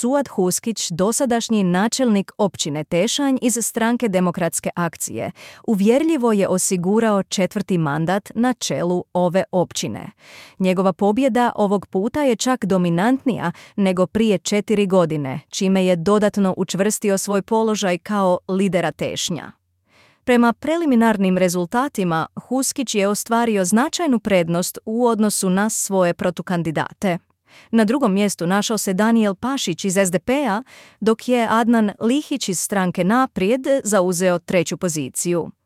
Suad Huskić, dosadašnji načelnik općine Tešanj iz stranke Demokratske akcije, uvjerljivo je osigurao 4. mandat na čelu ove općine. Njegova pobjeda ovog puta je čak dominantnija nego prije 4 godine, čime je dodatno učvrstio svoj položaj kao lidera Tešnja. Prema preliminarnim rezultatima, Huskić je ostvario značajnu prednost u odnosu na svoje protukandidate. Na drugom mjestu našao se Danijel Pašić iz SDP-a, dok je Adnan Lihić iz stranke Naprijed zauzeo 3. poziciju.